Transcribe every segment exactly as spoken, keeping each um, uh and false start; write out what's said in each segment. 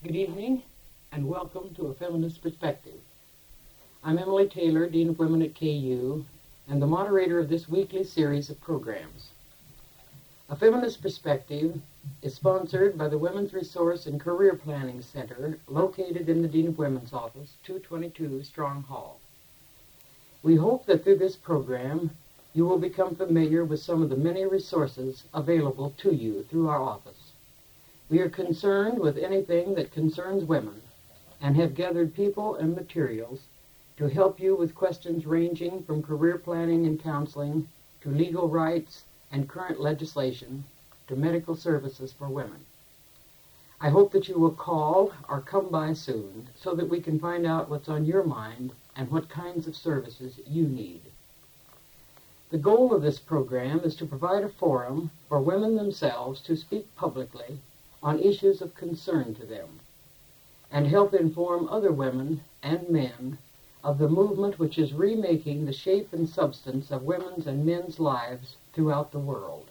Good evening, and welcome to A Feminist Perspective. I'm Emily Taylor, Dean of Women at K U, and the moderator of this weekly series of programs. A Feminist Perspective is sponsored by the Women's Resource and Career Planning Center, located in the Dean of Women's office, two twenty-two Strong Hall. We hope that through this program, you will become familiar with some of the many resources available to you through our office. We are concerned with anything that concerns women and have gathered people and materials to help you with questions ranging from career planning and counseling to legal rights and current legislation to medical services for women. I hope that you will call or come by soon so that we can find out what's on your mind and what kinds of services you need. The goal of this program is to provide a forum for women themselves to speak publicly on issues of concern to them, and help inform other women and men of the movement which is remaking the shape and substance of women's and men's lives throughout the world.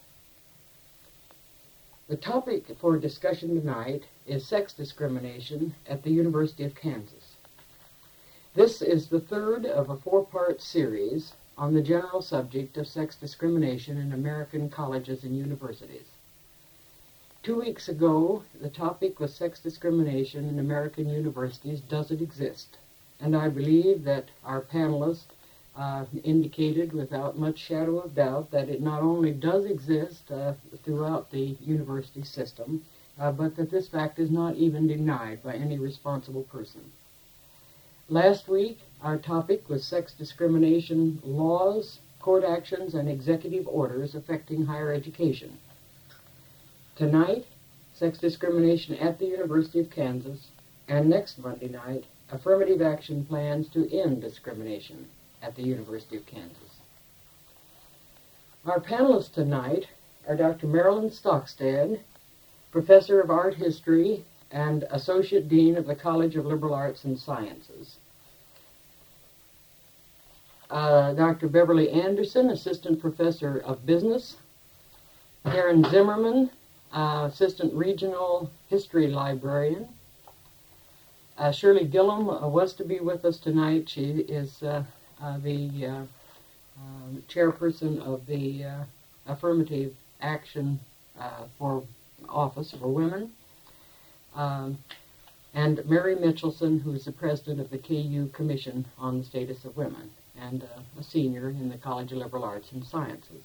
The topic for discussion tonight is sex discrimination at the University of Kansas. This is the third of a four-part series on the general subject of sex discrimination in American colleges and universities. Two weeks ago, the topic was sex discrimination in American universities. Does it exist? And I believe that our panelists uh, indicated without much shadow of doubt that it not only does exist uh, throughout the university system, uh, but that this fact is not even denied by any responsible person. Last week, our topic was sex discrimination laws, court actions, and executive orders affecting higher education. Tonight, sex discrimination at the University of Kansas, and next Monday night, affirmative action plans to end discrimination at the University of Kansas. Our panelists tonight are Doctor Marilyn Stockstead, Professor of Art History and Associate Dean of the College of Liberal Arts and Sciences. Uh, Doctor Beverly Anderson, Assistant Professor of Business. Karen Zimmerman, Uh, Assistant Regional History Librarian. Uh, Shirley Gillum uh, was to be with us tonight. She is uh, uh, the uh, uh, chairperson of the uh, Affirmative Action uh, for Office for Women. Um, and Mary Mitchelson, who is the president of the K U Commission on the Status of Women and uh, a senior in the College of Liberal Arts and Sciences.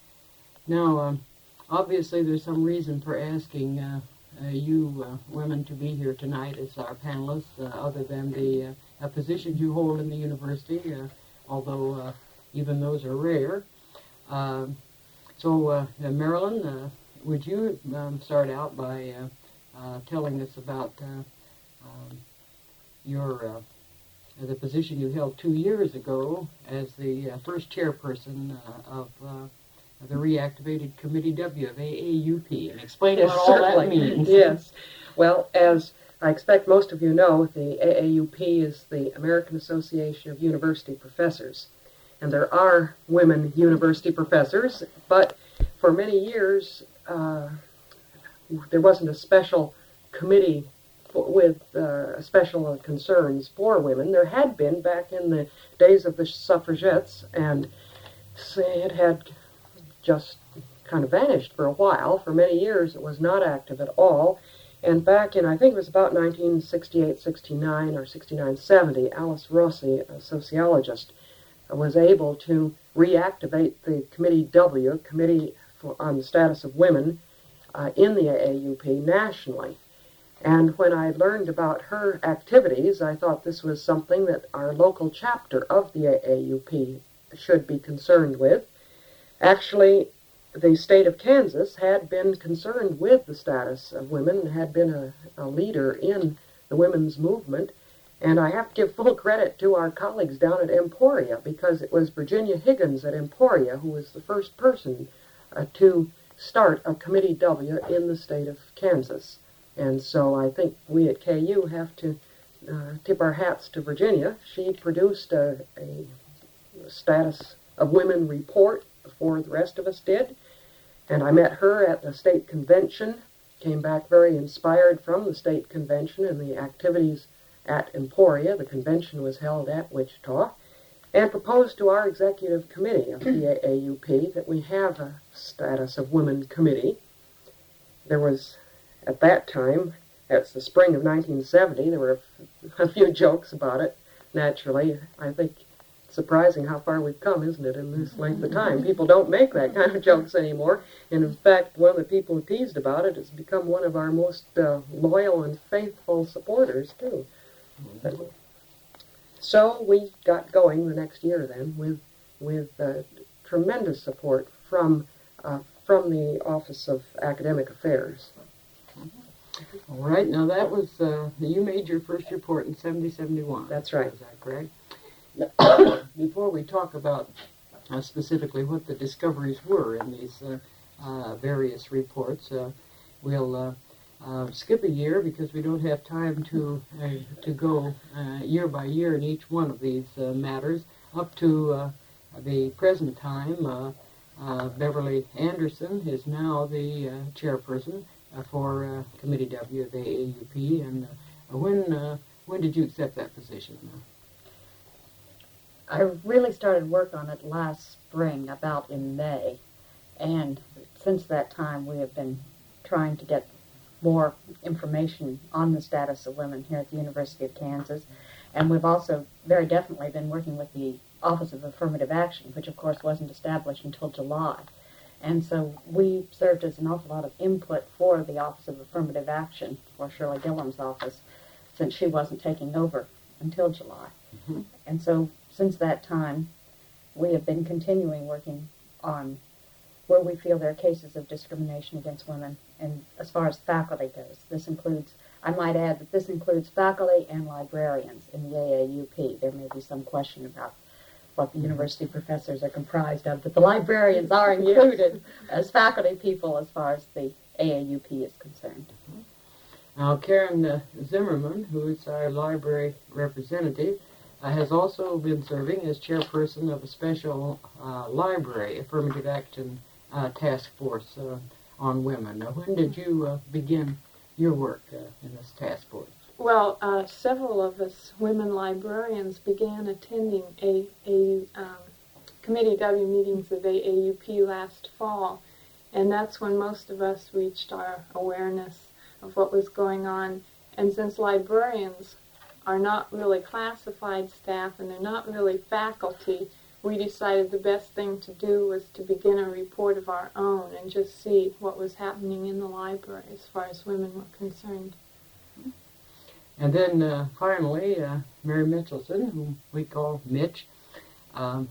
Now, um, obviously, there's some reason for asking uh, uh, you uh, women to be here tonight as our panelists, uh, other than the uh, positions you hold in the university, uh, although uh, even those are rare. Uh, so, uh, uh, Marilyn, uh, would you um, start out by uh, uh, telling us about uh, um, your uh, the position you held two years ago as the uh, first chairperson uh, of uh, the reactivated Committee W of A A U P, and explain Yes, what all certainly. that means. Yes. Well, as I expect most of you know, the A A U P is the American Association of University Professors. And there are women university professors, but for many years uh, there wasn't a special committee for, with uh, special concerns for women. There had been back in the days of the suffragettes, and it had just kind of vanished for a while. For many years it was not active at all. And back in, I think it was about nineteen sixty-eight sixty-nine or sixty-nine seventy, Alice Rossi, a sociologist, was able to reactivate the Committee W, Committee for, on the Status of Women, uh, in the A A U P nationally. And when I learned about her activities, I thought this was something that our local chapter of the A A U P should be concerned with. Actually, the state of Kansas had been concerned with the status of women, had been a, a leader in the women's movement, and I have to give full credit to our colleagues down at Emporia, because it was Virginia Higgins at Emporia who was the first person uh, to start a Committee W in the state of Kansas. And so I think we at K U have to uh, tip our hats to Virginia. She produced a, a status of women report before the rest of us did. And I met her at the state convention came back very inspired from the state convention and the activities at Emporia. The convention was held at Wichita, and proposed to our executive committee of the A A U P that we have a status of women committee. There was, at that time, it's the spring of nineteen seventy, there were a few jokes about it, naturally. I think it's surprising how far we've come, isn't it, in this length of time? People don't make that kind of jokes anymore, and in fact, one of the people who teased about it has become one of our most uh, loyal and faithful supporters, too. Mm-hmm. So we got going the next year then with with uh, tremendous support from uh, from the Office of Academic Affairs. All right. Now that was uh, you made your first report in seventy seventy-one. That's right. Is that correct? Before we talk about uh, specifically what the discoveries were in these uh, uh, various reports, uh, we'll. Uh, Uh, skip a year because we don't have time to uh, to go uh, year by year in each one of these uh, matters up to uh, the present time. Uh, uh, Beverly Anderson is now the uh, chairperson uh, for uh, Committee W of the A A U P. And uh, when uh, when did you accept that position? I really started work on it last spring, about in May, and since that time we have been trying to get more information on the status of women here at the University of Kansas. And we've also very definitely been working with the Office of Affirmative Action, which of course wasn't established until July. And so we served as an awful lot of input for the Office of Affirmative Action, for Shirley Gillam's office, since she wasn't taking over until July. Mm-hmm. And so since that time, we have been continuing working on where we feel there are cases of discrimination against women, and as far as faculty goes. This includes, I might add that this includes faculty and librarians in the A A U P. There may be some question about what the university professors are comprised of, but the librarians are included as faculty people as far as the A A U P is concerned. Now, Karen uh, Zimmerman, who is our library representative, uh, has also been serving as chairperson of a special uh, library affirmative action uh, task force uh, on women. Now, when did you uh, begin your work uh, in this task force? Well, uh, several of us women librarians began attending a, a um, Committee W meetings of A A U P last fall, and that's when most of us reached our awareness of what was going on. And since librarians are not really classified staff and they're not really faculty, we decided the best thing to do was to begin a report of our own and just see what was happening in the library as far as women were concerned. And then uh, finally, uh, Mary Mitchelson, whom we call Mitch, um,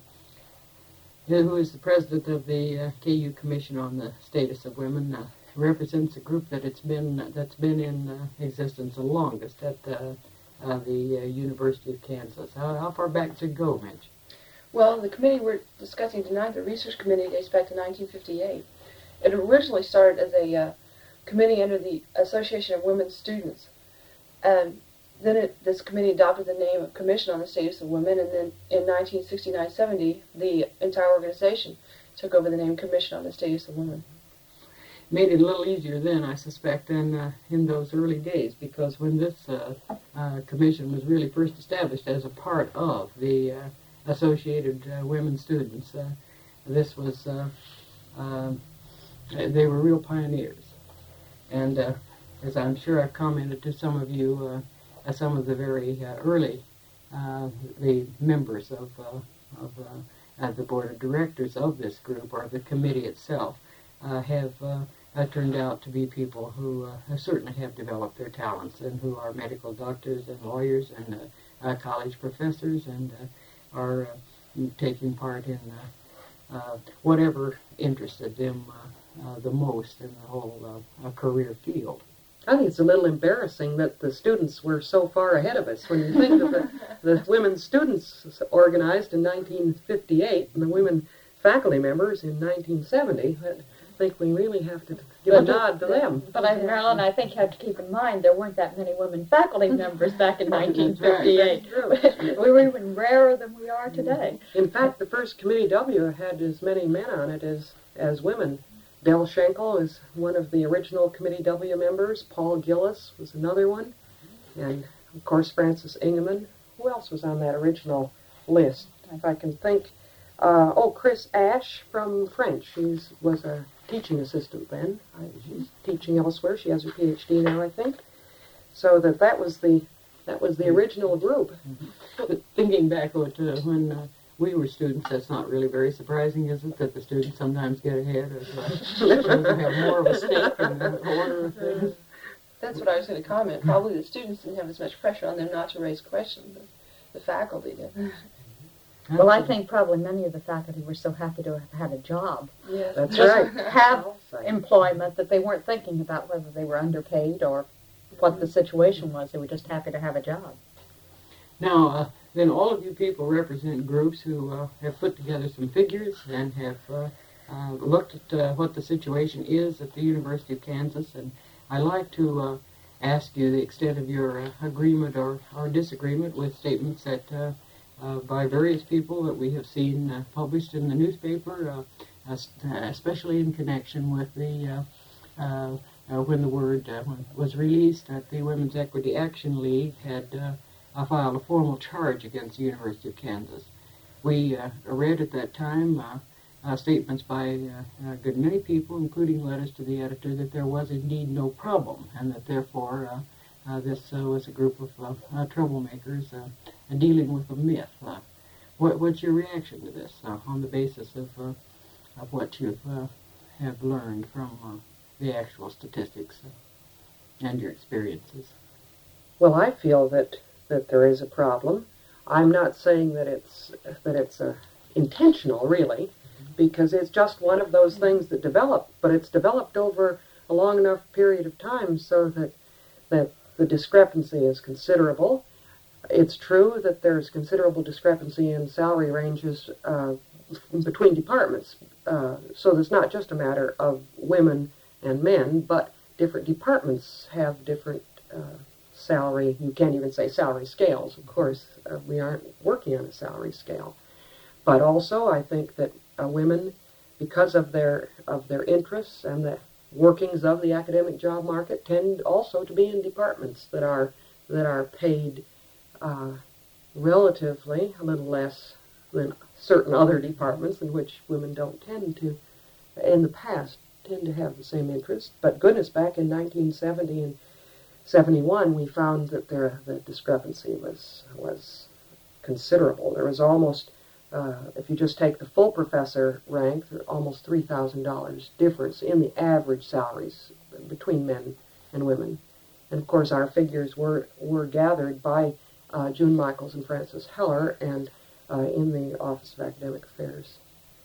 who is the president of the uh, K U Commission on the Status of Women, uh, represents a group that it's been that's been in uh, existence the longest at uh, uh, the uh, University of Kansas. How, how far back does it go, Mitch? Well, the committee we're discussing tonight, the research committee, dates back to nineteen fifty-eight. It originally started as a uh, committee under the Association of Women Students. Um, then it, this committee adopted the name of Commission on the Status of Women, and then in nineteen sixty-nine seventy, the entire organization took over the name Commission on the Status of Women. Made it a little easier then, I suspect, than uh, in those early days, because when this uh, uh, commission was really first established as a part of the uh, Associated uh, Women Students, uh, this was, uh, uh, they were real pioneers. And uh, as I'm sure I've commented to some of you, uh, uh, some of the very uh, early, uh, the members of, uh, of uh, uh, the board of directors of this group, or the committee itself, uh, have uh, uh, turned out to be people who uh, certainly have developed their talents, and who are medical doctors and lawyers and uh, uh, college professors, and uh, are uh, taking part in uh, uh, whatever interested them uh, uh, the most in the whole uh, uh, career field. I think it's a little embarrassing that the students were so far ahead of us. When you think of the, the women students organized in nineteen fifty-eight and the women faculty members in nineteen seventy, I think we really have to give but a nod to them. But I, Marilyn, I think you have to keep in mind there weren't that many women faculty members back in nineteen fifty-eight. That's true. We were even rarer than we are today. In fact, the first Committee W had as many men on it as, as women Del Schenkel is one of the original Committee W members. Paul Gillis was another one. And, of course, Frances Ingeman. Who else was on that original list? If I can think. Uh, oh, Chris Ash from French. She was a teaching assistant then. I, she's teaching elsewhere. She has her P H D now, I think. So that that was the that was the original group. Mm-hmm. But thinking back to uh, when uh, we were students, that's not really very surprising, is it, that the students sometimes get ahead of uh, have more of a stake in the order of things? That's what I was going to comment. Probably the students didn't have as much pressure on them not to raise questions as the faculty did. Well, I think probably many of the faculty were so happy to have had a job, Yes. That's right. have employment, that they weren't thinking about whether they were underpaid or what the situation was. They were just happy to have a job. Now, uh, then all of you people represent groups who uh, have put together some figures and have uh, uh, looked at uh, what the situation is at the University of Kansas, and I'd like to uh, ask you the extent of your uh, agreement or, or disagreement with statements that uh, uh, by various people that we have seen uh, published in the newspaper, uh, especially in connection with the uh, uh, uh, when the word uh, was released that the Women's Equity Action League had uh, uh, filed a formal charge against the University of Kansas. We uh, read at that time uh, uh, statements by uh, a good many people, including letters to the editor, that there was indeed no problem, and that therefore uh, uh, this uh, was a group of uh, uh, troublemakers uh, dealing with a myth. Uh, what, what's your reaction to this uh, on the basis of, uh, of what you uh, have learned from uh, the actual statistics uh, and your experiences? Well, I feel that, that there is a problem. I'm not saying that it's that it's uh, intentional, really, because it's just one of those things that develop, but it's developed over a long enough period of time so that that the discrepancy is considerable. It's true that there's considerable discrepancy in salary ranges uh, between departments, uh, so it's not just a matter of women and men, but different departments have different uh, salary, you can't even say salary scales, of course, uh, we aren't working on a salary scale. But also, I think that uh, women, because of their of their interests and the workings of the academic job market, tend also to be in departments that are that are paid uh, relatively a little less than certain other departments in which women don't tend to, in the past, tend to have the same interest. But goodness, back in nineteen seventy and seventy-one, we found that there the discrepancy was was considerable. There was almost Uh, if you just take the full professor rank, almost three thousand dollars difference in the average salaries between men and women. And of course our figures were, were gathered by uh, June Michaels and Frances Heller and uh, in the Office of Academic Affairs.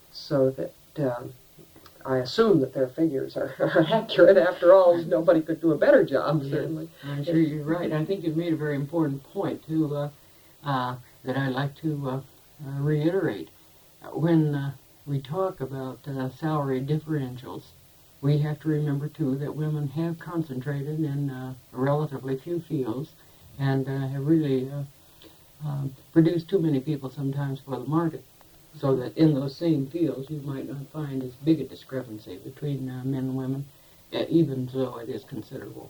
So that um, I assume that their figures are accurate. After all, nobody could do a better job, Yes, certainly. I'm sure you're right. I think you've made a very important point, too, uh, uh, that I'd like to uh, Uh, reiterate. When uh, we talk about uh, salary differentials, we have to remember, too, that women have concentrated in uh, relatively few fields and uh, have really uh, um, produced too many people sometimes for the market, so that in those same fields you might not find as big a discrepancy between uh, men and women, uh, even though it is considerable.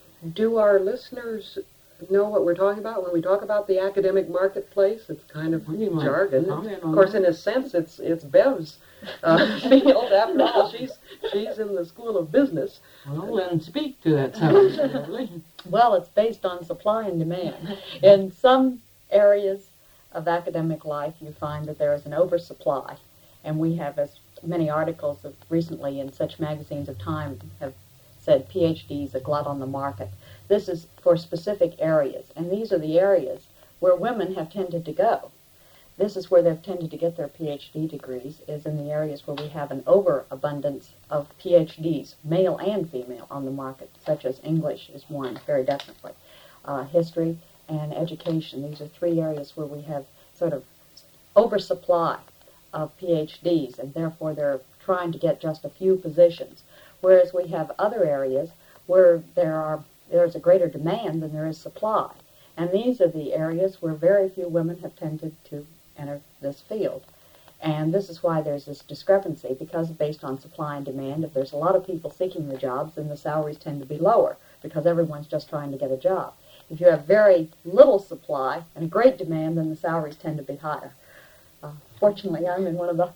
Do our listeners know what we're talking about when we talk about the academic marketplace? It's kind of Well, you might jargon. comment on Of course, that. in a sense, it's it's Bev's uh, field. After all, she's she's in the School of Business. Well, then speak to that subject, Beverly. Well, it's based on supply and demand. In some areas of academic life, you find that there is an oversupply, and we have, as many articles of recently in such magazines of Time have said, PhDs, a glut on the market. This is for specific areas, and these are the areas where women have tended to go. This is where they've tended to get their PhD degrees, is in the areas where we have an overabundance of PhDs, male and female, on the market, such as English is one, very definitely. Uh, history and education, these are three areas where we have sort of oversupply of PhDs, and therefore they're trying to get just a few positions. Whereas we have other areas where there are there's a greater demand than there is supply. And these are the areas where very few women have tended to enter this field. And this is why there's this discrepancy, because based on supply and demand, if there's a lot of people seeking the jobs, then the salaries tend to be lower, because everyone's just trying to get a job. If you have very little supply and great demand, then the salaries tend to be higher. Uh, fortunately, I'm in one of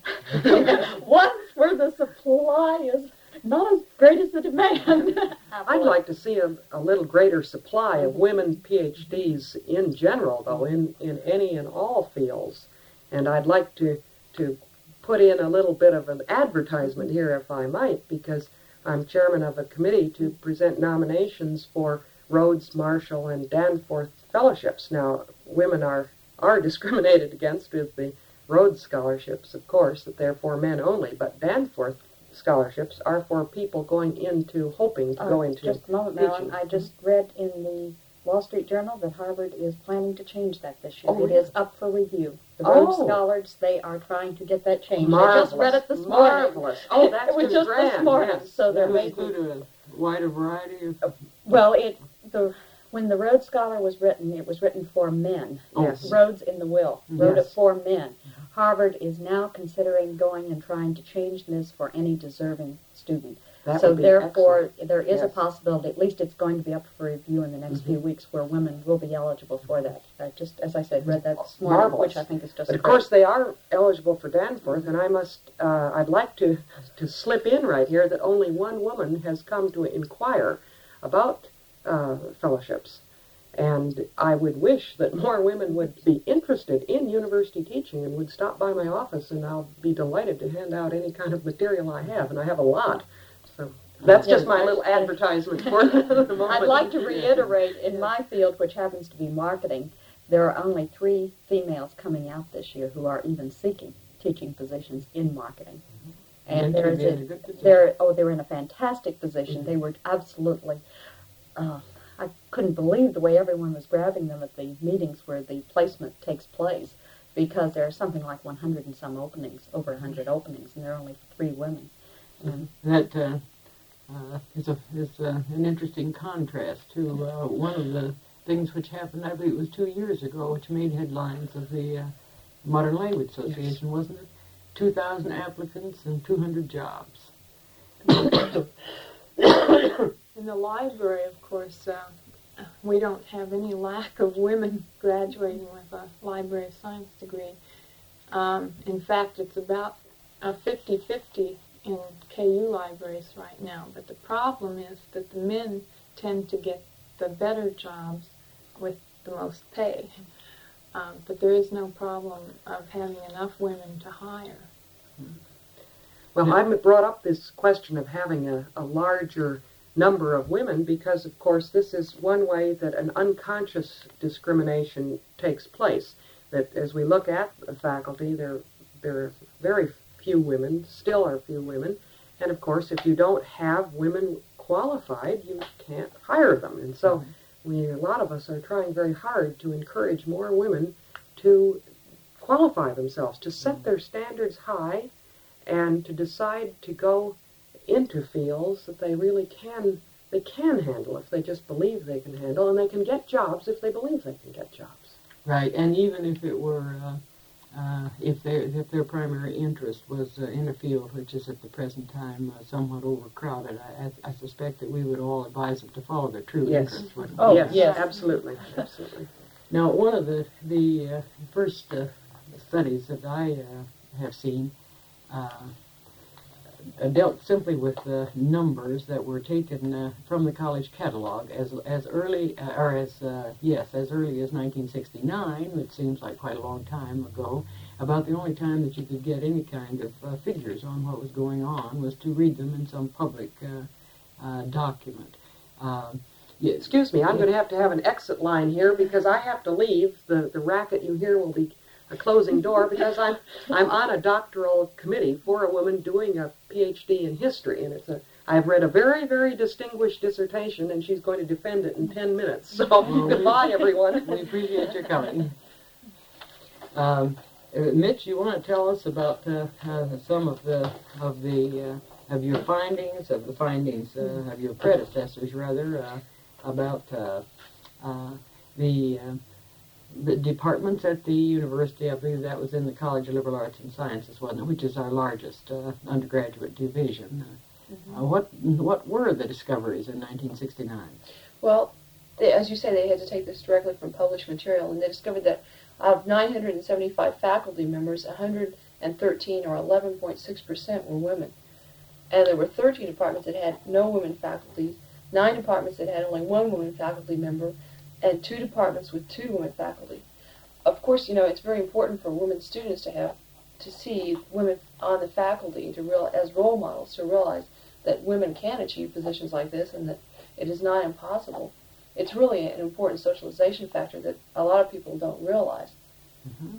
the ones where the supply is not as great as the demand. I'd like to see a, a little greater supply of women PhDs in general, though, in, in any and all fields. And I'd like to, to put in a little bit of an advertisement here, if I might, because I'm chairman of a committee to present nominations for Rhodes, Marshall, and Danforth fellowships. Now, women are, are discriminated against with the Rhodes scholarships, of course, that they're for men only, but Danforth scholarships are for people going into, hoping to Uh, go into just a moment, teaching. Marilyn. I just read in the Wall Street Journal that Harvard is planning to change that this year. Oh, it really? is up for review. The Rhodes Oh. Scholars, they are trying to get that changed. Marvelous. I just read it this morning. Marvelous. Oh, that's It was too just grand, this morning, yes. so they're To making. include a wider variety of... Well, it the when the Rhodes Scholar was written, it was written for men. Yes. Rhodes in the will wrote Yes. it for men. Harvard is now considering going and trying to change this for any deserving student. That so would be therefore, excellent. there is a Yes. possibility, at least it's going to be up for review in the next Mm-hmm. few weeks, where women will be eligible for that. I just, as I said, read that this morning, Marvelous. which I think is just But of great. course, they are eligible for Danforth, and I must, uh, I'd like to, to slip in right here that only one woman has come to inquire about uh, fellowships. And I would wish that more women would be interested in university teaching and would stop by my office, and I'll be delighted to hand out any kind of material I have, and I have a lot. So that's just my little advertisement for the moment. I'd like to reiterate, in my field, which happens to be marketing, there are only three females coming out this year who are even seeking teaching positions in marketing. And They there could is be a, in a good position. they're, oh, they're in a fantastic position. They were absolutely, uh, I couldn't believe the way everyone was grabbing them at the meetings where the placement takes place, because there are something like one hundred and some openings, over one hundred openings, and there are only three women. And That uh, uh, is, a, is uh, an interesting contrast to uh, one of the things which happened, I believe it was two years ago, which made headlines of the uh, Modern Language Association, wasn't it? two thousand applicants and two hundred jobs. In the library, of course, uh, we don't have any lack of women graduating with a Library of Science degree. Um, in fact, it's about a fifty-fifty in K U libraries right now. But the problem is that the men tend to get the better jobs with the most pay. Um, but there is no problem of having enough women to hire. Well, I brought up this question of having a, a larger number of women because, of course, this is one way that an unconscious discrimination takes place. That as we look at the faculty, there, there are very few women, still are few women, and of course, if you don't have women qualified, you can't hire them. And so we, a lot of us are trying very hard to encourage more women to qualify themselves, to set their standards high, and to decide to go into fields that they really can they can handle if they just believe they can handle, and they can get jobs if they believe they can get jobs. Right, and even if it were, uh, uh, if their if their primary interest was uh, in a field which is at the present time uh, somewhat overcrowded, I, I, I suspect that we would all advise them to follow their true Yes. interest. wouldn't Oh, we? yes, yes. absolutely, absolutely. Now, one of the the uh, first uh, studies that I uh, have seen uh, dealt simply with uh, numbers that were taken uh, from the college catalog as as early uh, or as uh, yes as early as nineteen sixty-nine, which seems like quite a long time ago. About the only time that you could get any kind of uh, figures on what was going on was to read them in some public uh, uh, document. Um, yes. Excuse me, I'm going to have to have an exit line here because I have to leave. The the racket you hear will be a closing door because I'm I'm on a doctoral committee for a woman doing a P H D in history, and it's a I've read a very very distinguished dissertation, and she's going to defend it in ten minutes. So goodbye, everyone. We appreciate your coming. Um, uh, Mitch, you want to tell us about uh, uh, some of the of the uh, of your findings, of the findings uh, of your predecessors, rather, uh, about uh, uh, the uh, the departments at the university, I believe that was in the College of Liberal Arts and Sciences, wasn't it, which is our largest uh, undergraduate division. Uh, Mm-hmm. uh, what what were the discoveries in nineteen sixty-nine? Well, they, as you say, they had to take this directly from published material, and they discovered that out of nine hundred seventy-five faculty members, one hundred thirteen, or eleven point six percent, were women. And there were thirteen departments that had no women faculty, nine departments that had only one woman faculty member, and two departments with two women faculty. Of course, you know, it's very important for women students to have to see women on the faculty to real as role models, to realize that women can achieve positions like this and that it is not impossible. It's really an important socialization factor that a lot of people don't realize. Mm-hmm.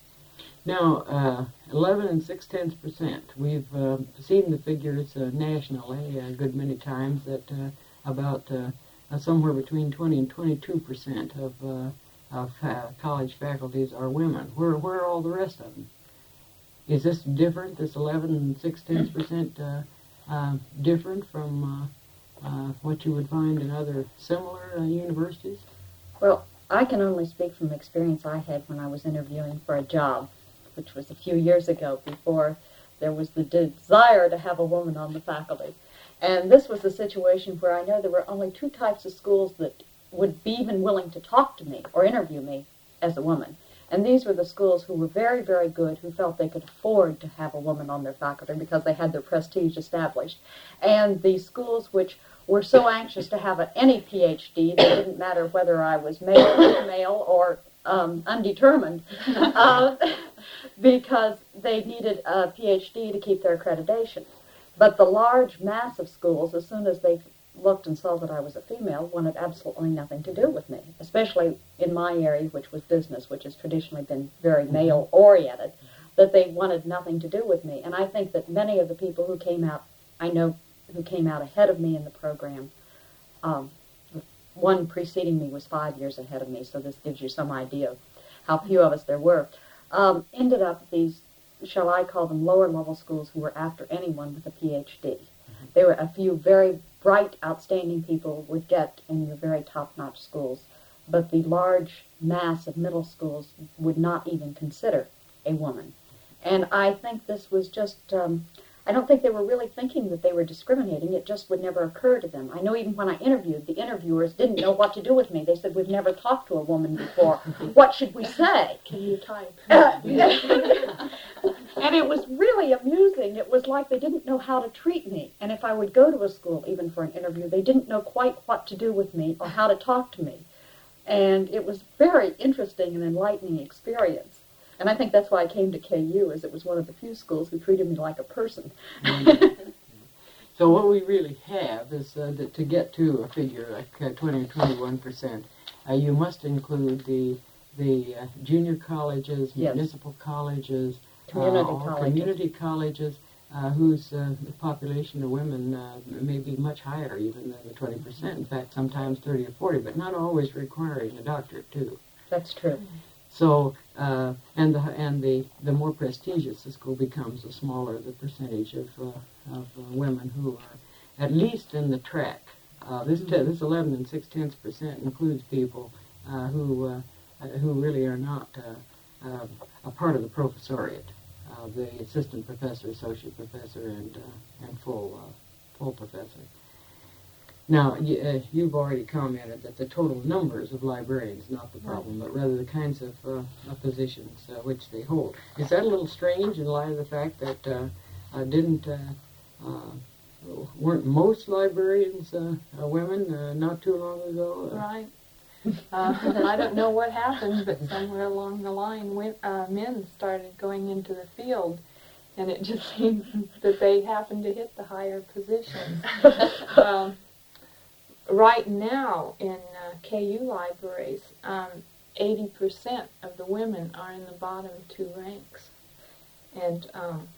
Now, uh, eleven and six tenths percent. We've uh, seen the figures uh, nationally a good many times that uh, about uh, uh, somewhere between twenty and twenty-two percent of uh, of uh, college faculties are women. Where where are all the rest of them? Is this different? This eleven and six tenths percent uh, uh, different from uh, uh, what you would find in other similar uh, universities? Well, I can only speak from experience I had when I was interviewing for a job, which was a few years ago before there was the desire to have a woman on the faculty. And this was a situation where I know there were only two types of schools that would be even willing to talk to me or interview me as a woman. And these were the schools who were very, very good, who felt they could afford to have a woman on their faculty because they had their prestige established. And the schools which were so anxious to have a, any P H D, that it didn't matter whether I was male, female, or um, undetermined, uh, because they needed a P H D to keep their accreditation. But the large mass of schools, as soon as they looked and saw that I was a female, wanted absolutely nothing to do with me, especially in my area, which was business, which has traditionally been very male-oriented, that they wanted nothing to do with me. And I think that many of the people who came out, I know who came out ahead of me in the program, um, one preceding me was five years ahead of me, so this gives you some idea of how few of us there were, um, ended up at these, shall I call them, lower-level schools who were after anyone with a P H D. There were a few very bright, outstanding people would get in the very top-notch schools, but the large mass of middle schools would not even consider a woman. And I think this was just, um, I don't think they were really thinking that they were discriminating. It just would never occur to them. I know even when I interviewed, the interviewers didn't know what to do with me. They said, we've never talked to a woman before. What should we say? Can you type? Uh, and it was really amusing. It was like they didn't know how to treat me. And if I would go to a school, even for an interview, they didn't know quite what to do with me or how to talk to me. And it was very interesting and enlightening experience. And I think that's why I came to K U, as it was one of the few schools who treated me like a person. Mm-hmm. So what we really have is uh, that to get to a figure like uh, twenty or twenty-one percent, uh, you must include the the uh, junior colleges, Yes. municipal colleges, Community uh, or colleges. community colleges, uh, whose uh, population of women uh, may be much higher even than the twenty percent. In fact, sometimes thirty or forty, but not always requiring a doctorate too. That's true. So, uh, and the and the, the more prestigious the school becomes, the smaller the percentage of uh, of uh, women who are at least in the track. Uh, this te- this eleven and six tenths percent includes people uh, who uh, uh, who really are not uh, uh, a part of the professoriate, uh, the assistant professor, associate professor, and uh, and full uh, full professor. Now, you, uh, you've already commented that the total numbers of librarians is not the problem, but rather the kinds of, uh, of positions uh, which they hold. Is that a little strange in light of the fact that uh, uh, didn't uh, uh, weren't most librarians uh, uh, women uh, not too long ago? Uh, Right. Uh, I don't know what happened, but somewhere along the line, when, uh, men started going into the field, and it just seems that they happened to hit the higher positions. um, Right now in uh, K U libraries, um, eighty percent of the women are in the bottom two ranks. And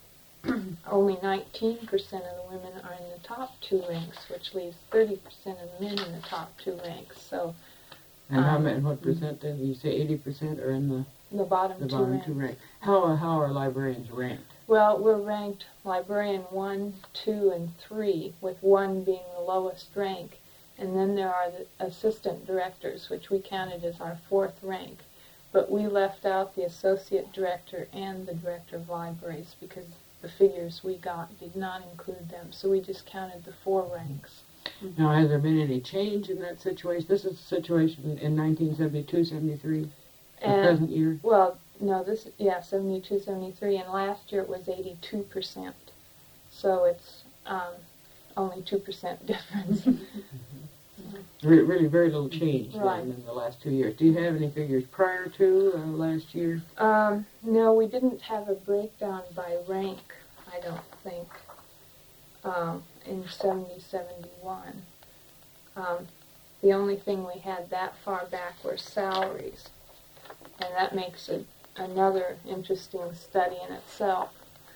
um, only nineteen percent of the women are in the top two ranks, which leaves thirty percent of the men in the top two ranks. So, and how um, many, what percent then? You say eighty percent are in the, the bottom the two bottom ranks. two ranks. How, are- how are librarians ranked? Well, we're ranked librarian one, two, and three, with one being the lowest rank. And then there are the assistant directors, which we counted as our fourth rank. but we left out the associate director and the director of libraries because the figures we got did not include them, so we just counted the four ranks. Now, has there been any change in that situation? This is the situation in nineteen seventy-two, seventy-three, the And, present year? well, no, this, yeah, seventy-two, seventy-three, and last year it was eighty-two percent. So it's um, only two percent difference. Re- really very little change Right. then in the last two years. Do you have any figures prior to uh, last year? Um, no, we didn't have a breakdown by rank, I don't think, um, in seventy, seventy-one. Um, the only thing we had that far back were salaries, and that makes it another interesting study in itself.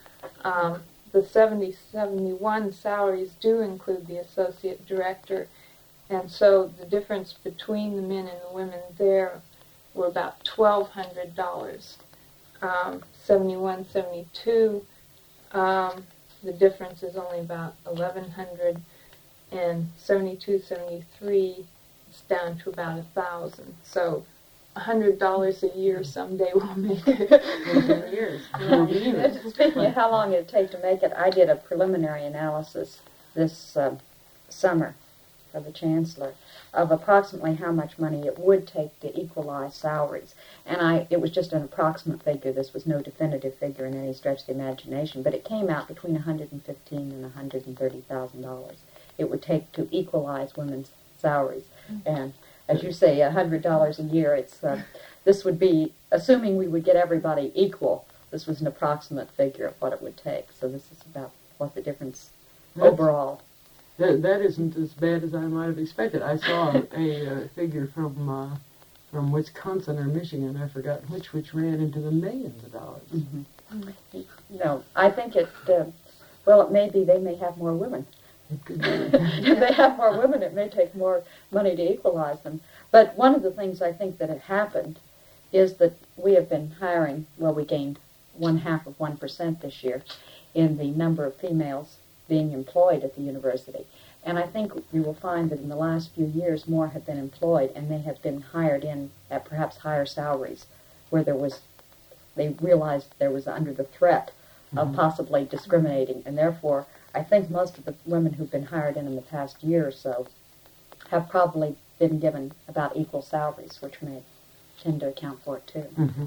Um, the seventy, seventy-one salaries do include the associate director, and so the difference between the men and the women there were about twelve hundred dollars. Um, seventy-one, seventy-two, um, the difference is only about eleven hundred dollars, and seventy-two, seventy-three, it's down to about one thousand dollars. So one hundred dollars a year someday will make it. Ten years. Ten years. Speaking of how long it'd take to make it, I did a preliminary analysis this uh, summer for the chancellor of approximately how much money it would take to equalize salaries. And I, it was just an approximate figure. This was no definitive figure in any stretch of the imagination, but it came out between one hundred fifteen thousand dollars and one hundred thirty thousand dollars it would take to equalize women's salaries. And as you say, one hundred dollars a year, it's uh, this would be, assuming we would get everybody equal, this was an approximate figure of what it would take. So this is about what the difference That's- overall. That, that isn't as bad as I might have expected. I saw a, a, uh figure from uh, from Wisconsin or Michigan, I forgot which, which ran into the millions of dollars. Mm-hmm. No, I think it, uh, well, it may be they may have more women. It could be. If they have more women, it may take more money to equalize them. But one of the things I think that had happened is that we have been hiring, well, we gained one half of one percent this year in the number of females being employed at the university. And I think you will find that in the last few years more have been employed, and they have been hired in at perhaps higher salaries, where there was, they realized there was under the threat of Mhm. possibly discriminating, and therefore I think most of the women who've been hired in in the past year or so have probably been given about equal salaries, which may tend to account for it too. Mm-hmm.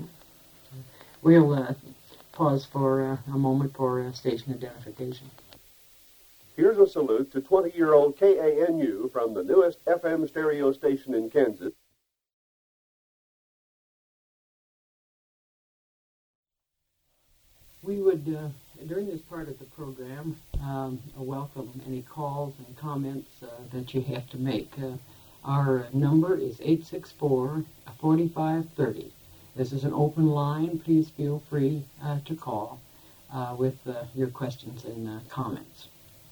We'll uh, pause for uh, a moment for uh, station identification. Here's a salute to twenty-year-old K A N U from the newest F M stereo station in Kansas. We would, uh, during this part of the program, um, welcome any calls and comments uh, that you have to make. Uh, our number is eight six four, four five three zero. This is an open line. Please feel free uh, to call uh, with uh, your questions and uh, comments.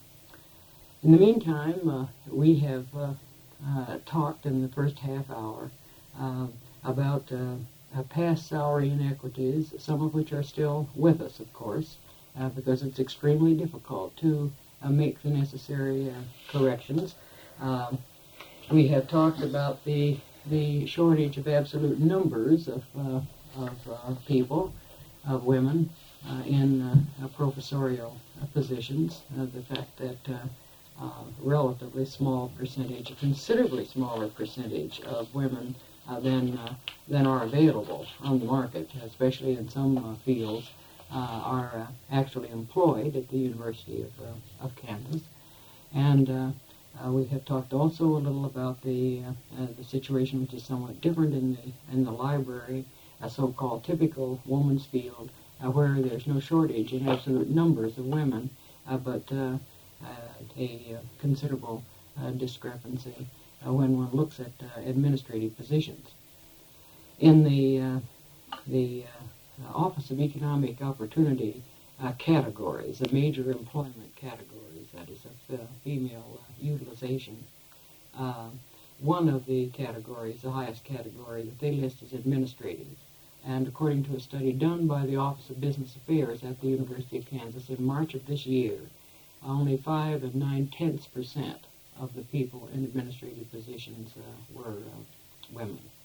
In the meantime, uh, we have uh, uh, talked in the first half hour uh, about uh, uh, past salary inequities, some of which are still with us, of course, uh, because it's extremely difficult to uh, make the necessary uh, corrections. Um, we have talked about the the shortage of absolute numbers of uh, of uh, people, of women uh, in uh, professorial uh, positions. Uh, the fact that uh, Uh, relatively small percentage, a considerably smaller percentage of women uh, than uh, than are available on the market, especially in some uh, fields, uh, are uh, actually employed at the University of uh, of Kansas. And uh, uh, we have talked also a little about the uh, uh, the situation, which is somewhat different in the in the library, a so-called typical woman's field, uh, where there's no shortage in absolute numbers of women, uh, but uh, Uh, a uh, considerable uh, discrepancy uh, when one looks at uh, administrative positions. In the uh, the uh, Office of Economic Opportunity uh, categories, the major employment categories, that is of uh, female uh, utilization, uh, one of the categories, the highest category that they list is administrative. And according to a study done by the Office of Business Affairs at the University of Kansas in March of this year, only five and nine-tenths percent of the people in administrative positions uh, were uh, women.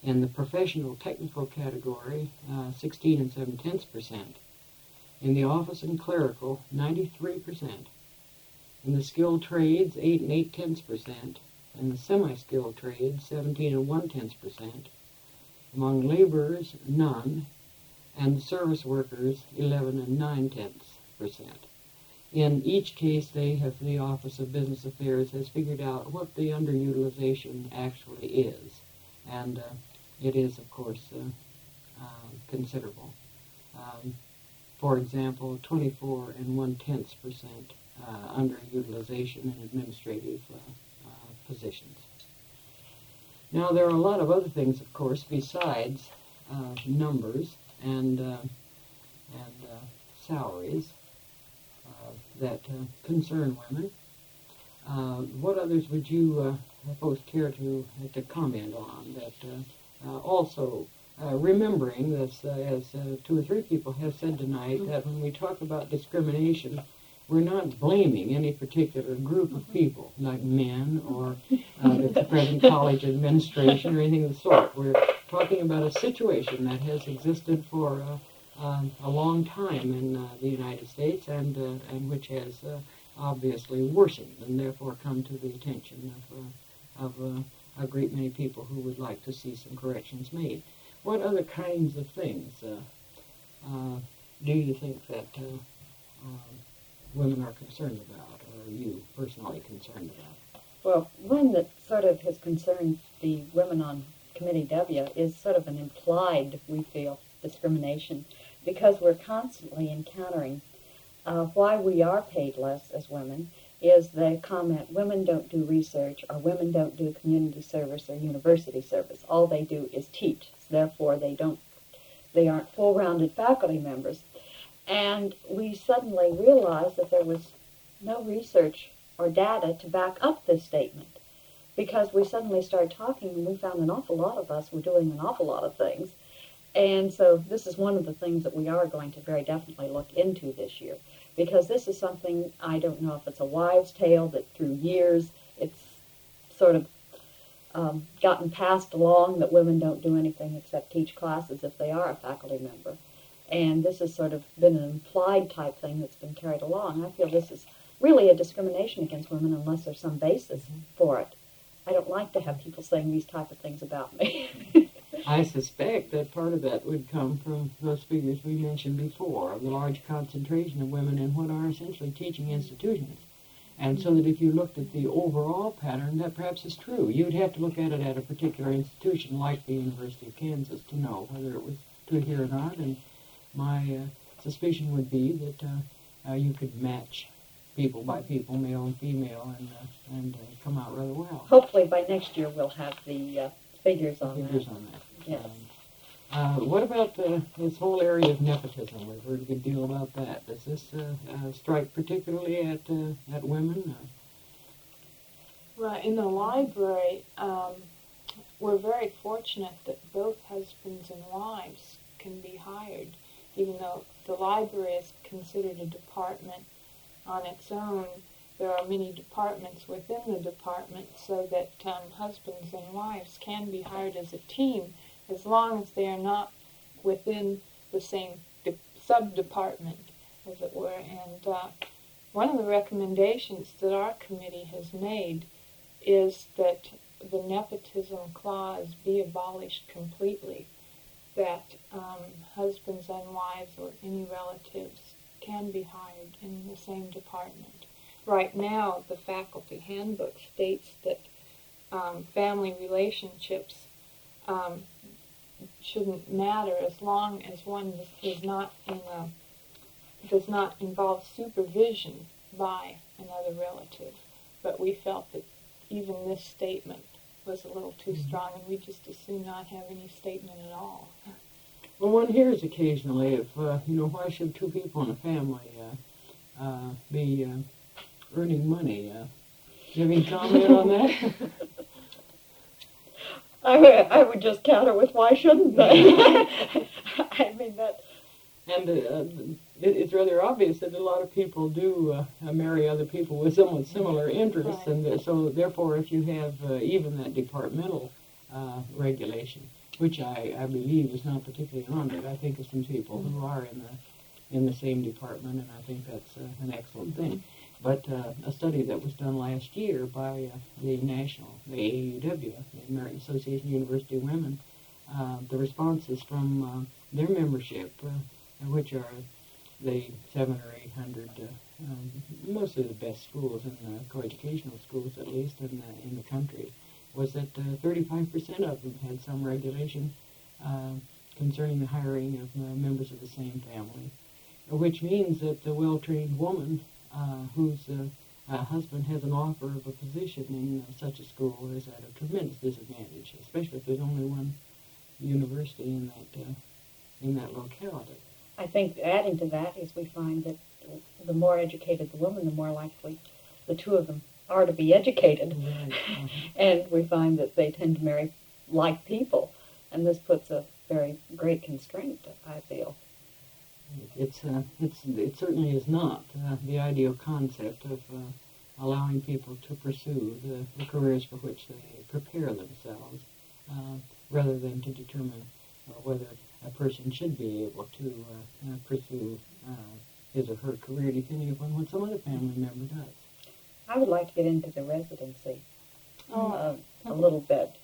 In the professional technical category, uh, sixteen and seven tenths percent. In the office and clerical, ninety-three percent. In the skilled trades, eight and eight tenths percent. In the semi-skilled trades, seventeen and one tenths percent. Among laborers, none. And the service workers, eleven and nine tenths percent. In each case, they have, the Office of Business Affairs has figured out what the underutilization actually is. And uh, it is, of course, uh, uh, considerable. Um, for example, twenty-four and one tenths percent uh, underutilization in administrative uh, uh, positions. Now, there are a lot of other things, of course, besides uh, numbers and uh, and uh, salaries uh, that uh, concern women. Uh, what others would you uh, folks care to uh, to comment on that uh, uh, also uh, remembering this, uh, as uh, two or three people have said tonight, mm-hmm. that when we talk about discrimination, we're not blaming any particular group of people, like men or uh, the present college administration or anything of the sort. We're talking about a situation that has existed for uh, uh, a long time in uh, the United States and uh, and which has uh, obviously worsened and therefore come to the attention of uh, of uh, a great many people who would like to see some corrections made. What other kinds of things uh, uh, do you think that uh, uh, women are concerned about, or are you personally concerned about? Well, one that sort of has concerned the women on Committee W is sort of an implied, we feel, discrimination, because we're constantly encountering uh, why we are paid less as women is the comment, women don't do research, or women don't do community service or university service. All they do is teach. Therefore, they don't, they aren't full-rounded faculty members. And we suddenly realized that there was no research or data to back up this statement, because we suddenly started talking and we found an awful lot of us were doing an awful lot of things. And so this is one of the things that we are going to very definitely look into this year, because this is something, I don't know if it's a wives' tale that through years it's sort of um, gotten passed along that women don't do anything except teach classes if they are a faculty member. And this has sort of been an implied type thing that's been carried along. I feel this is really a discrimination against women unless there's some basis for it. I don't like to have people saying these type of things about me. I suspect that part of that would come from those figures we mentioned before, the large concentration of women in what are essentially teaching institutions. And so that if you looked at the overall pattern, that perhaps is true. You'd have to look at it at a particular institution like the University of Kansas to know whether it was to adhere or not. And my uh, suspicion would be that uh, uh, you could match people by people, male and female, and uh, and uh, come out rather well. Hopefully by next year we'll have the uh, figures on figures that. on that. Yes. Um, uh, what about uh, this whole area of nepotism? We've heard a good deal about that. Does this uh, uh, strike particularly at uh, at women? Uh, Well, in the library, um, we're very fortunate that both husbands and wives can be hired, even though the library is considered a department on its own. There are many departments within the department, so that um, husbands and wives can be hired as a team as long as they are not within the same de- sub-department, as it were. And uh, one of the recommendations that our committee has made is that the nepotism clause be abolished completely, that um, husbands and wives or any relatives can be hired in the same department. Right now, the faculty handbook states that um, family relationships um, shouldn't matter as long as one is not in a, does not involve supervision by another relative. But we felt that even this statement was a little too strong, and we just as soon not have any statement at all. Well, one hears occasionally if, uh, you know, why should two people in a family uh, uh, be uh, earning money? Uh, do you have any comment on that? I, would- I would just counter with, why shouldn't they? I mean, that... And uh, it, it's rather obvious that a lot of people do uh, marry other people with somewhat similar interests, Right. and uh, so therefore if you have uh, even that departmental uh, regulation, which I, I believe is not particularly honored. I think of some people who are in the in the same department, and I think that's uh, an excellent thing. But uh, a study that was done last year by uh, the national, the A U W, the American Association of University Women, uh, the responses from uh, their membership, uh, which are the seven or eight hundred, uh, um, most of the best schools in the coeducational schools, at least in the in the country, was that uh, thirty-five percent of them had some regulation uh, concerning the hiring of uh, members of the same family, which means that the well-trained woman uh, whose uh, uh, husband has an offer of a position in uh, such a school is at a tremendous disadvantage, especially if there's only one university in that uh, in that locality. I think adding to that is we find that the more educated the woman, the more likely the two of them are to be educated. Right. Uh-huh. And we find that they tend to marry like people. And this puts a very great constraint, I feel. It's, uh, it's, it certainly is not uh, the ideal concept of uh, allowing people to pursue the, the careers for which they prepare themselves, uh, rather than to determine uh, whether a person should be able to uh, uh, pursue uh, his or her career depending upon what some other family member does. I would like to get into the residency Oh. uh, a little bit.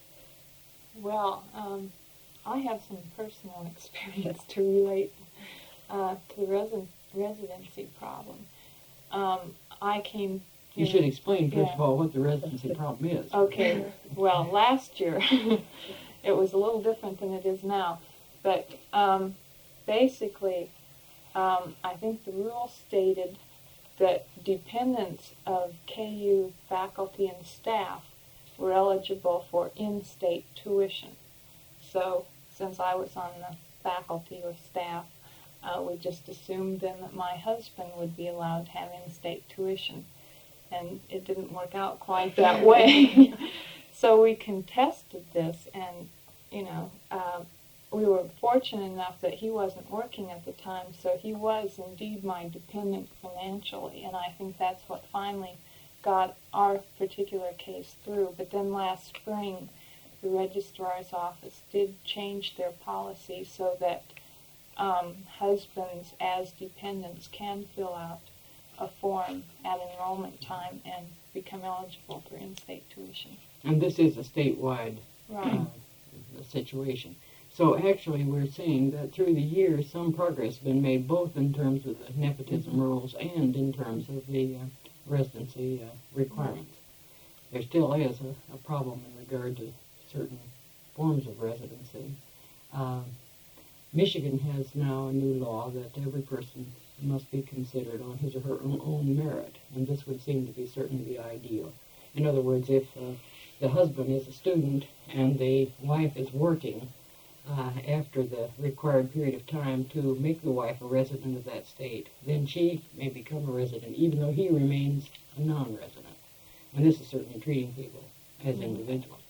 Well, um, I have some personal experience to relate uh, to the resi- residency problem. Um, I came... You in- should explain, first yeah. of all, what the residency problem is. Okay, well, last year it was a little different than it is now. But um, basically, um, I think the rule stated that dependents of K U faculty and staff were eligible for in-state tuition. So since I was on the faculty or staff, uh, we just assumed then that my husband would be allowed to have in-state tuition. And it didn't work out quite that way. So we contested this, and, you know, uh, we were fortunate enough that he wasn't working at the time, so he was indeed my dependent financially, and I think that's what finally got our particular case through. But then last spring, the registrar's office did change their policy so that um, husbands as dependents can fill out a form at enrollment time and become eligible for in-state tuition. And this is a statewide Right. uh, situation. So actually we're seeing that through the years some progress has been made both in terms of the nepotism rules and in terms of the uh, residency uh, requirements. There still is a, a problem in regard to certain forms of residency. Uh, Michigan has now a new law that every person must be considered on his or her own, own merit, and this would seem to be certainly the ideal. In other words, if uh, the husband is a student and the wife is working, uh, after the required period of time to make the wife a resident of that state, then she may become a resident even though he remains a non-resident. And this is certainly treating people as mm-hmm. individuals.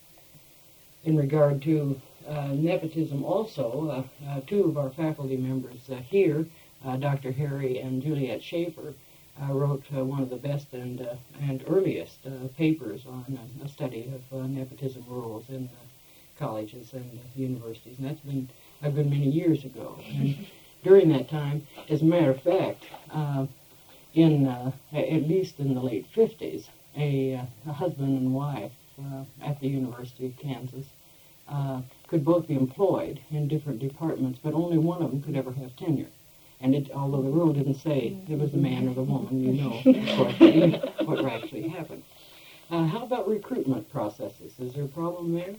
In regard to uh, nepotism also, uh, uh, two of our faculty members uh, here, uh, Doctor Harry and Juliet Schaefer, uh, wrote uh, one of the best and uh, and earliest uh, papers on uh, a study of uh, nepotism rules in uh, colleges and uh, universities, and that's been a good many years ago. And during that time, as a matter of fact, uh, in uh, at least in the late fifties, a, uh, a husband and wife uh, at the University of Kansas uh, could both be employed in different departments, but only one of them could ever have tenure. And it, although the rule didn't say it was the man or the woman, you know, of course, what actually happened. Uh, how about recruitment processes? Is there a problem there?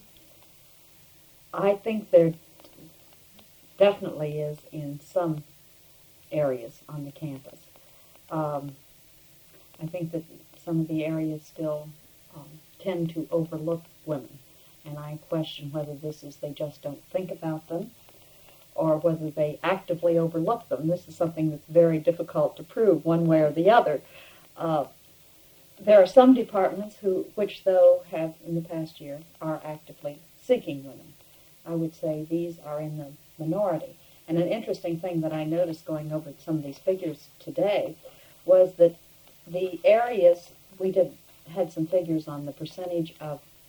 I think there definitely is in some areas on the campus. Um, I think that some of the areas still um, tend to overlook women, and I question whether this is they just don't think about them or whether they actively overlook them. This is something that's very difficult to prove one way or the other. Uh, there are some departments who, which though have in the past year, are actively seeking women. I would say these are in the minority. And an interesting thing that I noticed going over some of these figures today was that the areas, we did had some figures on the percentage of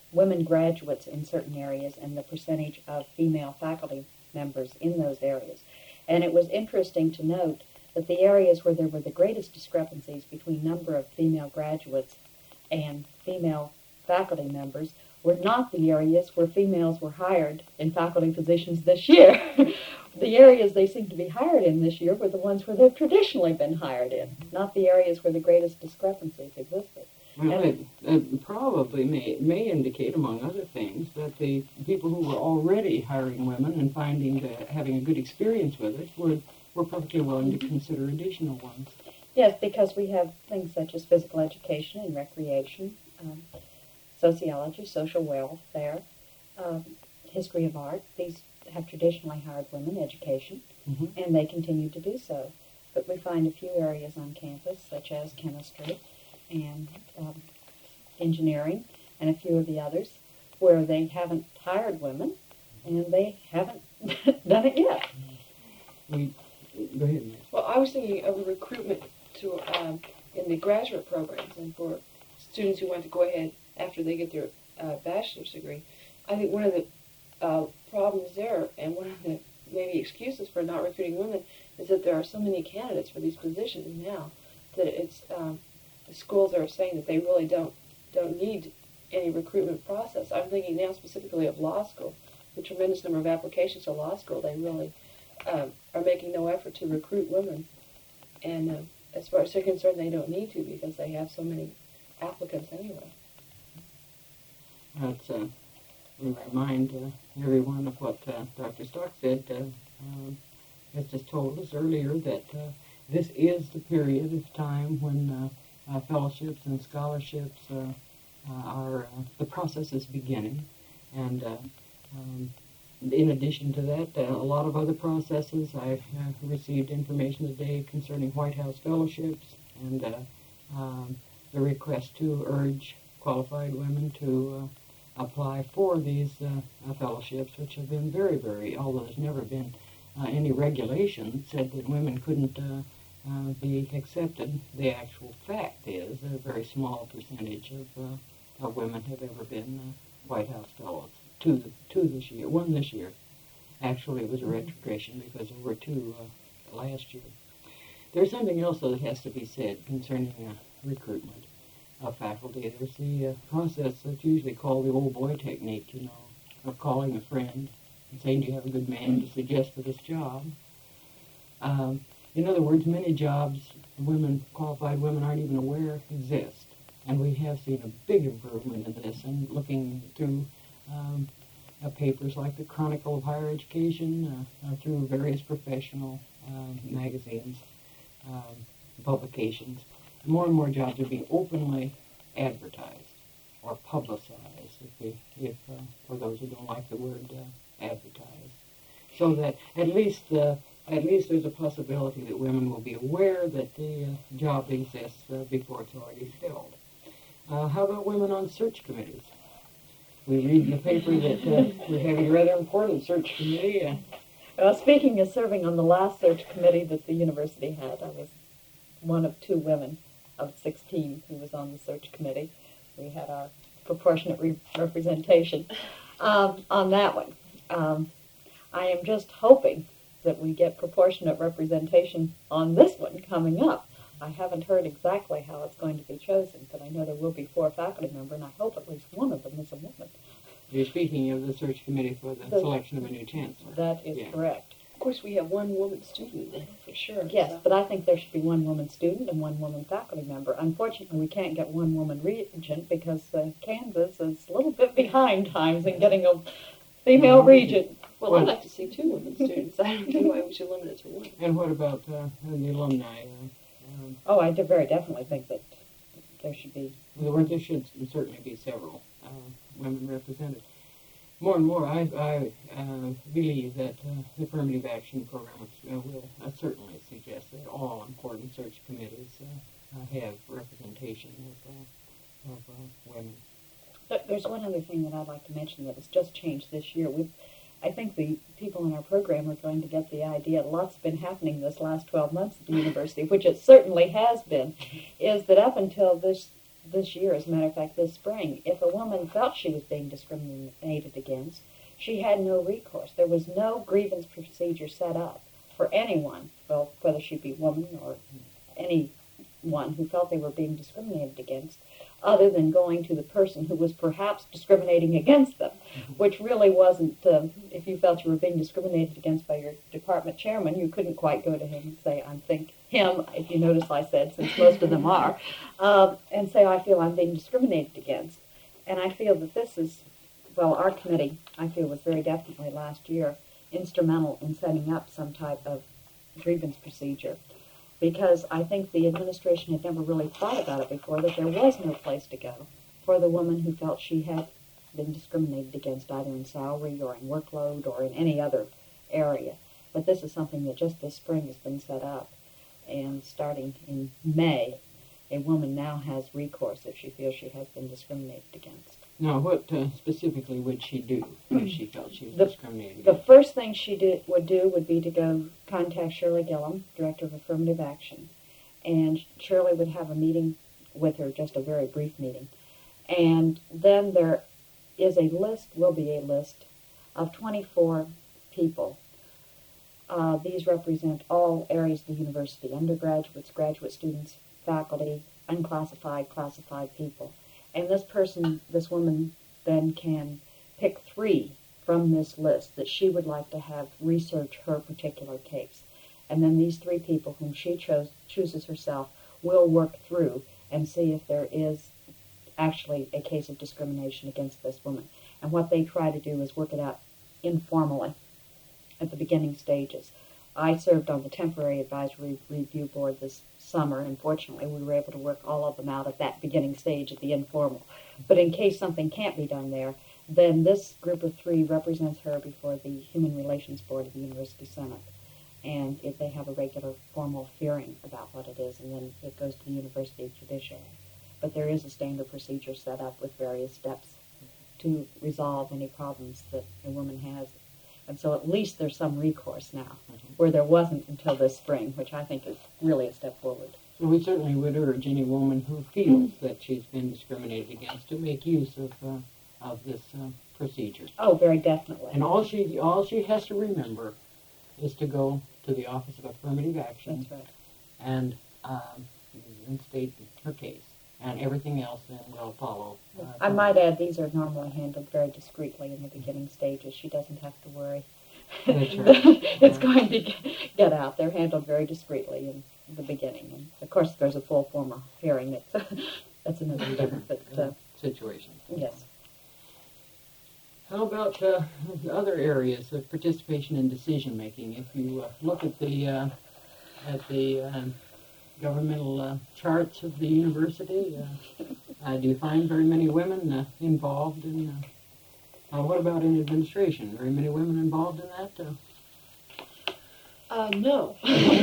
women graduates in certain areas and the percentage of female faculty members in those areas. And it was interesting to note that the areas where there were the greatest discrepancies between number of female graduates and female faculty members were not the areas where females were hired in faculty positions this year. The areas they seemed to be hired in this year were the ones where they've traditionally been hired in, not the areas where the greatest discrepancies existed. Well, it, it probably may, may indicate, among other things, that the people who were already hiring women and finding that having a good experience with it were, were perfectly willing to consider additional ones. Yes, because we have things such as physical education and recreation, um, sociology, social welfare, um, history of art. These have traditionally hired women, education, Mm-hmm. and they continue to do so. But we find a few areas on campus, such as chemistry and um, engineering, and a few of the others, where they haven't hired women, and they haven't done it yet. We, go ahead, Miss. Well, I was thinking of the recruitment to um, in the graduate programs and for students who want to go ahead after they get their uh, bachelor's degree. I think one of the uh, problems there, and one of the maybe excuses for not recruiting women, is that there are so many candidates for these positions now that it's um, the schools are saying that they really don't don't need any recruitment process. I'm thinking now specifically of law school. The tremendous number of applications to law school, they really um, are making no effort to recruit women. And uh, as far as they're concerned, they don't need to because they have so many applicants anyway. That's, uh, we remind uh, everyone of what uh, Doctor Stock said, uh, um, has just told us earlier that uh, this is the period of time when uh, uh, fellowships and scholarships uh, uh, are, uh, the process is beginning. And uh, um, in addition to that, uh, a lot of other processes. I uh, received information today concerning White House fellowships and uh, um, the request to urge qualified women to uh, apply for these uh, uh, fellowships, which have been very, very, although there's never been uh, any regulation said that women couldn't uh, uh, be accepted. The actual fact is that a very small percentage of, uh, of women have ever been uh, White House fellows. Two, two this year, one this year. Actually, it was a retrogression because there were two uh, last year. There's something else that has to be said concerning uh, recruitment of faculty. There's the uh, process that's usually called the old boy technique, you know, of calling a friend and saying, do you have a good man to suggest for this job? Um, in other words, many jobs women, qualified women aren't even aware exist. And we have seen a big improvement in this, and looking through um, uh, papers like the Chronicle of Higher Education, uh, uh, through various professional uh, magazines, um, publications. More and more jobs are being openly advertised or publicized, if, we, if uh, for those who don't like the word uh, advertise, so that at least uh, at least there's a possibility that women will be aware that the uh, job exists uh, before it's already filled. Uh, how about women on search committees? We read in the paper that uh, we're having a rather important search committee. Uh, Well, speaking of serving on the last search committee that the university had, I was one of two women of sixteen who was on the search committee. We had our proportionate re- representation um, on that one. Um, I am just hoping that we get proportionate representation on this one coming up. I haven't heard exactly how it's going to be chosen, but I know there will be four faculty members, and I hope at least one of them is a woman. you're speaking of the search committee for the, The- selection of a new chancellor. That is Yeah. correct. Of course, we have one woman student there, for sure. Yes, so. but I think there should be one woman student and one woman faculty member. Unfortunately, we can't get one woman regent because uh, Kansas is a little bit behind times in getting a female Mhm. regent. Well, I'd like to see two women students. I don't know why we should limit it to one. And what about uh, the alumni? Uh, um, Oh, I do very definitely think that there should be. in other words, there should certainly be several uh, women represented. More and more, I, I uh, believe that uh, the affirmative action program uh, will uh, certainly suggest that all important search committees uh, uh, have representation of, uh, of uh, women. But there's one other thing that I'd like to mention that has just changed this year. We've, I think the people in our program are going to get the idea, lots has been happening this last twelve months at the university, which it certainly has been, is that up until this this year, as a matter of fact, this spring, if a woman felt she was being discriminated against, she had no recourse. There was no grievance procedure set up for anyone, well, whether she be woman or anyone who felt they were being discriminated against, other than going to the person who was perhaps discriminating against them, which really wasn't, um, if you felt you were being discriminated against by your department chairman, you couldn't quite go to him and say, I think him, if you notice I said, since most of them are, um, and say, I feel I'm being discriminated against. And I feel that this is, well, our committee, I feel, was very definitely last year instrumental in setting up some type of grievance procedure, because I think the administration had never really thought about it before, that there was no place to go for the woman who felt she had been discriminated against, either in salary or in workload or in any other area. But this is something that just this spring has been set up, and starting in May, a woman now has recourse if she feels she has been discriminated against. Now, what uh, specifically would she do if she felt she was The- discriminated The against? first thing she did, would do would be to go contact Shirley Gillum, Director of Affirmative Action, and Shirley would have a meeting with her, just a very brief meeting. And then there is a list, will be a list, of twenty-four people. Uh, these represent all areas of the university, undergraduates, graduate students, faculty, unclassified, classified people. And this person, this woman, then can pick three from this list that she would like to have research her particular case. And then these three people whom she chose, chooses herself will work through and see if there is actually a case of discrimination against this woman. And what they try to do is work it out informally at the beginning stages. I served on the temporary advisory review board this summer, and fortunately we were able to work all of them out at that beginning stage, at the informal. But in case something can't be done there, then this group of three represents her before the Human Relations Board of the University Senate. And if they have a regular formal hearing about what it is, and then it goes to the university judiciary. But there is a standard procedure set up with various steps to resolve any problems that a woman has. And so at least there's some recourse now, where there wasn't until this spring, which I think is really a step forward. So we certainly would urge any woman who feels that she's been discriminated against to make use of uh, of this uh, procedure. Oh, very definitely. And all she all she has to remember is to go to the Office of Affirmative Action That's right. and um, and state her case, and everything else then will follow. Uh, I might add, these are normally handled very discreetly in the beginning stages. She doesn't have to worry. That's right. It's going to get, get out. They're handled very discreetly in the beginning. And of course, there's a full formal hearing. That's, that's another thing. But uh, situation. yes. How about uh, other areas of participation in decision making? If you uh, look at the uh, at the um, governmental uh, charts of the university, uh, uh, do you find very many women uh, involved in? Uh, uh, what about in administration? Very many women involved in that? Uh, Uh, no.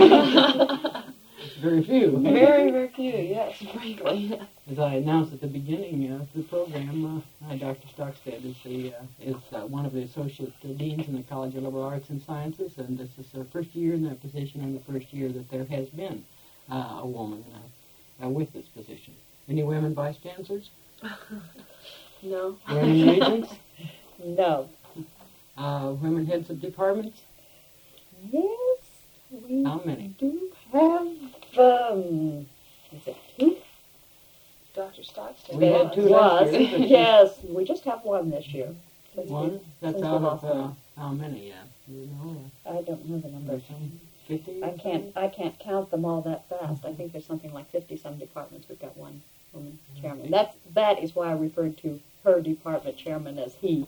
very few. Very, very few, yes, frankly. As I announced at the beginning of the program, uh, uh, Doctor Stockstead is the uh, is uh, one of the associate uh, deans in the College of Liberal Arts and Sciences, and this is her first year in that position, and the first year that there has been uh, a woman uh, uh, with this position. Any women vice chancellors? No. Women regents? No. Uh, women heads of departments? Yes, we How many? do have, um, is it two? Doctor Stockstead. We had It two last was. year, but- Yes, we just have one this year. Since we- One? That's since we out of lost uh, one. how many? Uh, you know, I don't know the uh, number. there's some fifty? I can't, I can't count them all that fast. I think there's something like fifty-some departments. We've got one woman chairman. That's, that is why I referred to her department chairman as he.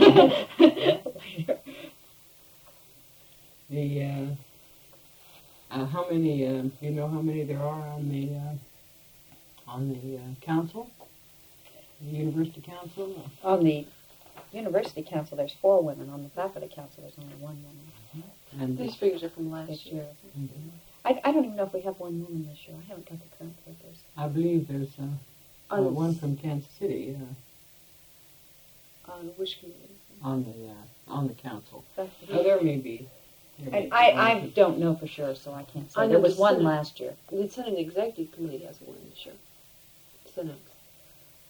The uh, uh, how many? Uh, do you know how many there are on the uh, on the uh, council, the university council? On the university council, there's four women. On the faculty council, there's only one woman And These figures are from last this year. year. Mhm. I, I don't even know if we have one woman this year. I haven't got the current figures. I believe there's uh, uh, On, one from Kansas City uh, on which committee? on the uh, on the council. Faculty. Oh, there may be. There may And be I, one. I don't know for sure, so I can't say. I know There was the one Senate- last year. The Senate Executive Committee has one this year. Senate.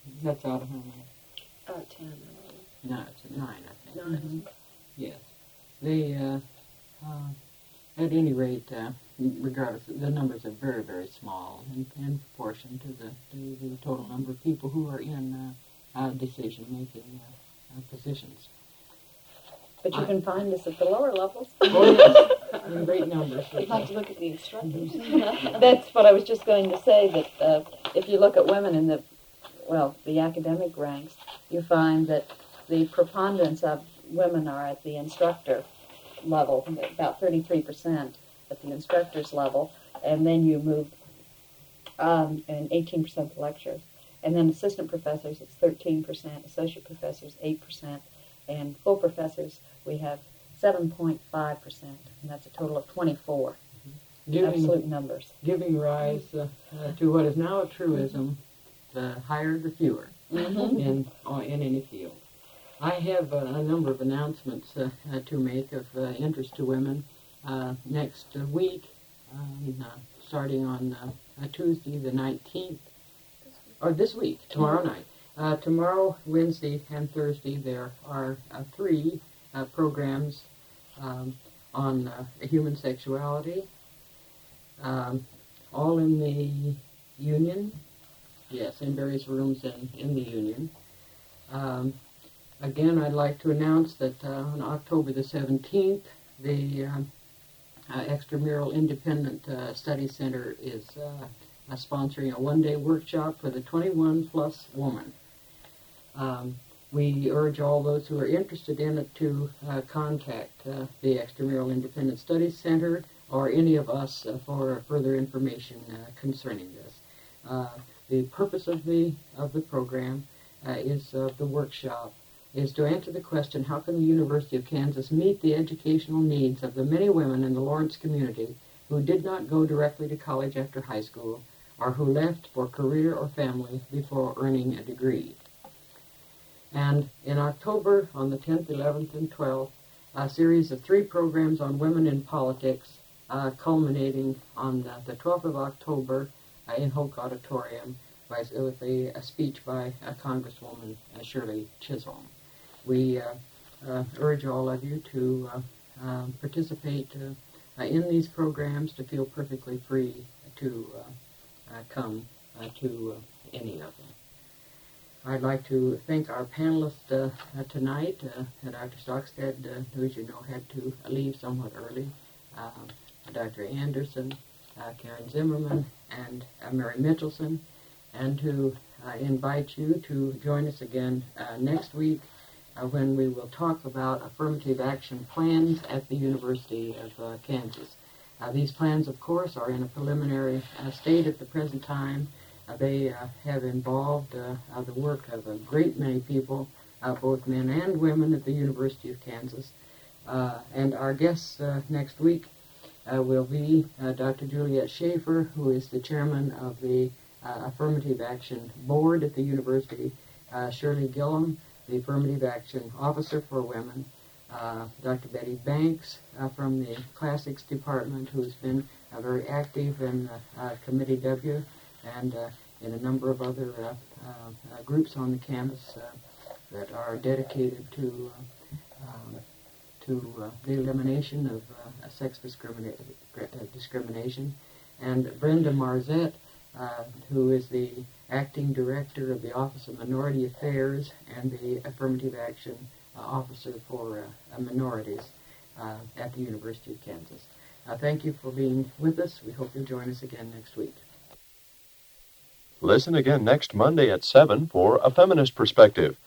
That's out of how many? Uh, ten. No, it's at nine, I think. Nine. Yes. They, uh, uh, at any rate, uh, regardless, the numbers are very, very small in, in proportion to the, to the total number of people who are in uh, uh, decision-making uh, uh, positions. But you can find us at the lower levels. Oh, yes, in great numbers. You'll have to look at the instructors. That's what I was just going to say, that uh, if you look at women in the, well, the academic ranks, you find that the preponderance of women are at the instructor level, about thirty-three percent at the instructor's level, and then you move, um, and eighteen percent the lecturers. And then assistant professors, it's thirteen percent, associate professors, eight percent, and full professors, we have seven point five percent, and that's a total of twenty-four. Giving, Absolute numbers. giving rise uh, uh, to what is now a truism, the higher the fewer Mm-hmm. in, uh, in any field. I have uh, a number of announcements uh, uh, to make of uh, interest to women uh, next uh, week, um, uh, starting on uh, uh, Tuesday the nineteenth, or this week, tomorrow night. Uh, tomorrow, Wednesday, and Thursday, there are uh, three uh, programs um, on uh, human sexuality, um, all in the Union, yes, in various rooms in, in the Union. Um, again, I'd like to announce that uh, on October the seventeenth, the um, uh, Extramural Independent uh, Study Center is uh, uh, sponsoring a one-day workshop for the twenty-one plus woman. Um, we urge all those who are interested in it to uh, contact uh, the Extramural Independent Studies Center or any of us uh, for further information uh, concerning this. Uh, the purpose of the of the program uh, is of uh, the workshop is to answer the question, how can the University of Kansas meet the educational needs of the many women in the Lawrence community who did not go directly to college after high school or who left for career or family before earning a degree. And in October, on the tenth, eleventh, and twelfth, a series of three programs on women in politics, uh, culminating on the, the twelfth of October uh, in Hoke Auditorium by, with a, a speech by uh, Congresswoman uh, Shirley Chisholm. We uh, uh, urge all of you to uh, uh, participate uh, uh, in these programs, to feel perfectly free to uh, uh, come uh, to uh, any of them. I'd like to thank our panelists uh, uh, tonight, uh, Doctor Stockstead, uh, who, as you know, had to leave somewhat early, uh, Doctor Anderson, uh, Karen Zimmerman, and uh, Mary Mitchelson, and to uh, invite you to join us again uh, next week uh, when we will talk about affirmative action plans at the University of uh, Kansas. Uh, these plans, of course, are in a preliminary uh, state at the present time. Uh, they uh, have involved uh, uh, the work of a great many people, uh, both men and women at the University of Kansas. Uh, and our guests uh, next week uh, will be uh, Doctor Juliet Schaefer, who is the chairman of the uh, Affirmative Action Board at the University, uh, Shirley Gillum, the Affirmative Action Officer for Women, uh, Doctor Betty Banks uh, from the Classics Department, who has been uh, very active in uh, uh, Committee W, and uh, in a number of other uh, uh, uh, groups on the campus uh, that are dedicated to uh, um, to uh, the elimination of uh, sex discrimina- uh, discrimination, and Brenda Marzette, uh, who is the acting director of the Office of Minority Affairs and the Affirmative Action uh, Officer for uh, Minorities uh, at the University of Kansas. Uh, thank you for being with us. We hope you'll join us again next week. Listen again next Monday at seven for A Feminist Perspective.